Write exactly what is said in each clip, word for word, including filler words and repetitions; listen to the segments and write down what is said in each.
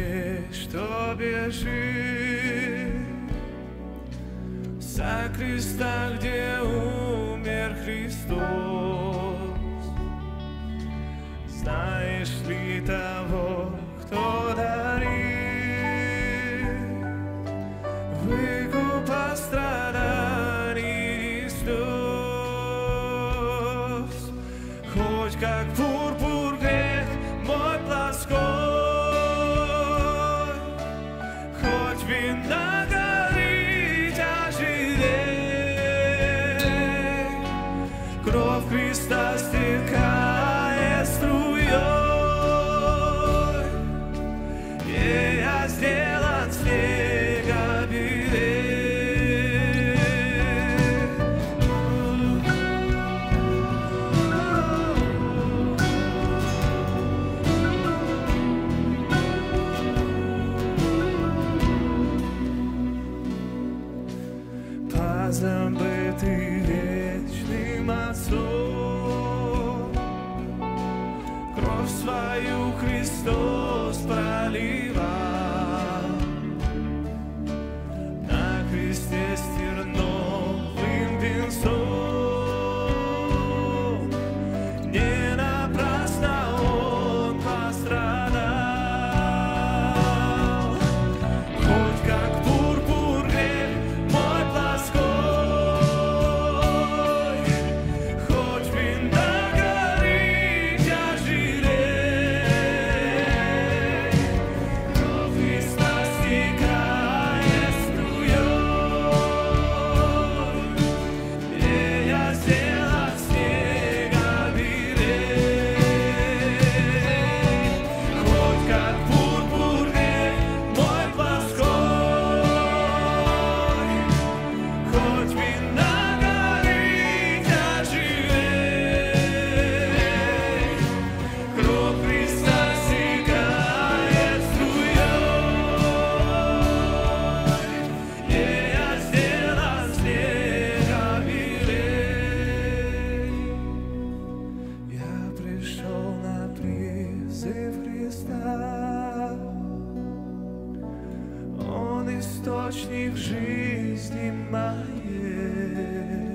есть, что бежит со креста, где умер Христос. Знаешь ли того, кто дарит выкуп от страданий и слез? Хоть как пурпур грех мой плоской, хоть вина горит ожирей, кровь Христа стекает струей, и я сделан снега белей. Позабытый вечным Отцом, кровь свою Христос проливал, на кресте с терновым венцом. Не напрасно Он пострадал. Хоть как пурпур грех мой плоской, хоть вина горит ожирей, кровь Христа стекает струей, и я сделан снега белей. Хоть как пурпур грех мой плоской, хоть вина горит ожирей, кровь Христа стекает струей, и я сделан снега белей. Я пришел на призыв Христа, Он источник жизни моей,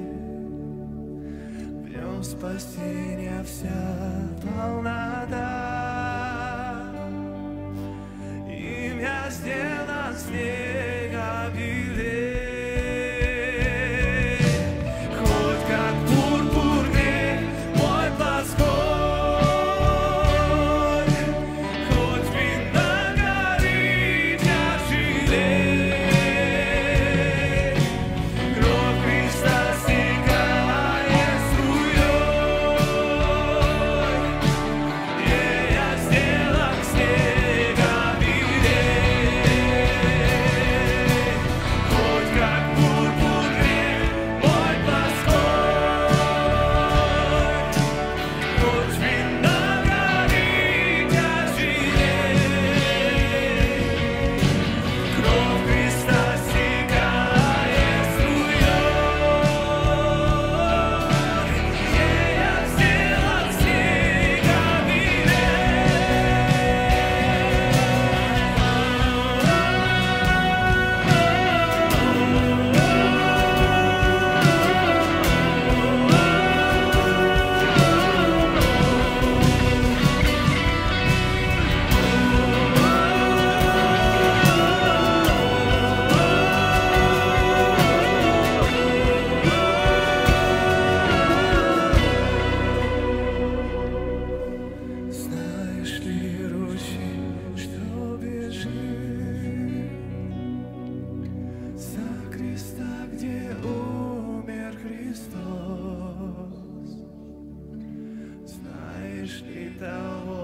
в нем спасения вся полнота, им я сделан снега белей. Хоть как пурпур грех мой плоской, хоть вина горит ожирей, кровь Христа стекает струей, и я сделан снега белей. Хоть как пурпур грех мой плоской, хоть вина горит ожирей, кровь Христа стекает струей, и я сделан снега Знаешь ли ручей, что бежит со креста, где умер Христос? Знаешь ли того,